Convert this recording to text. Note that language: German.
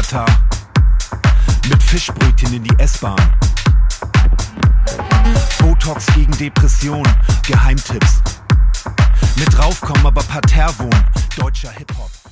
Katar. Mit Fischbrötchen in die S-Bahn. Botox gegen Depression, Geheimtipps. Mit draufkommen, aber parterre wohnen, deutscher Hip-Hop.